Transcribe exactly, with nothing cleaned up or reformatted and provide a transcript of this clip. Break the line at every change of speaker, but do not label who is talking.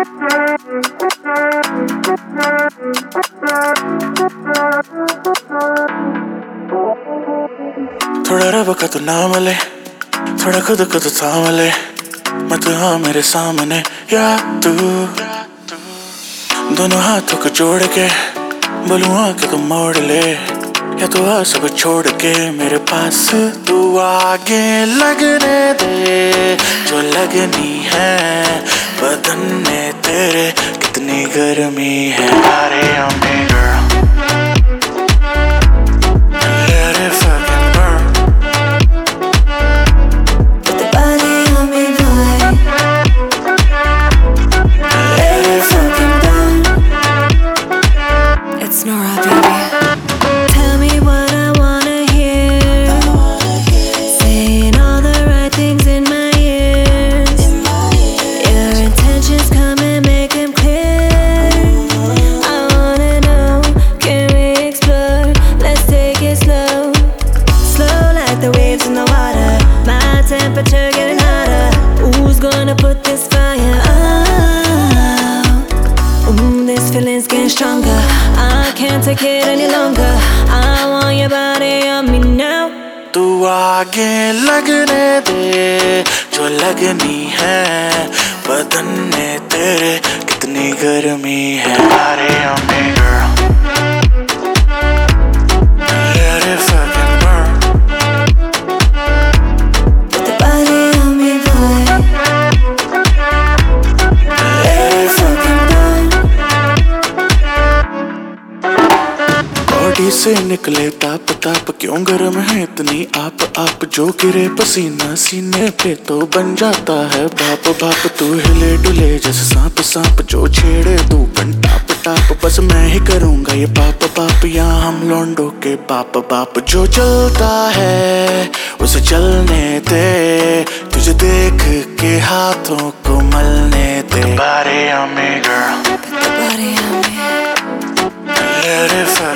थोड़ा रब का तू नाम ले, थोड़ा खुद को तू थाम ले, मत हाँ मेरे सामने या तू। दोनों हाथों को जोड़ के बोलूँ आके तू मोड़ ले, या तू आ सब छोड़ के मेरे पास तू आगे लगने दे। जो लगनी है बदन में तेरे कितनी गर्मी है। अरे अम्मी girl, let it fucking burn.
Put the body on me, boy. Let it fucking burn. It's Nora, baby. Tell me what I wanna hear. Saying all the right things in my ears. Your intentions come and make them clear. I wanna know, can we explore? Let's take it slow. Slow like the waves in the water. My temperature getting hotter. Who's gonna put this fire out? Ooh, this feeling's getting stronger. I can't take it any longer. I want your body on me now.
तू आगे लगने दे, जो लगनी है बदन में तेरे कितनी गर्मी है। अरे अम्मी girl, let it fucking burn.
Put the body on me, boy. Let it fucking burn.
Body से निकले ताप ताप, क्यों गर्म है इतनी आप आप। जो गिरे पसीना सीने पे तो बन जाता है बाप बाप। तू हिले डुले जैसे सांप सांप, जो छेड़े तू टाप टाप। बस मैं ही करूंगा ये पाप पाप, यहाँ हम लौंडों के बाप बाप। जो चलता है उसे चलने दे, तुझे देख के हाथों को मलने दे। Body on me girl,
Put the body on me.
let it fuck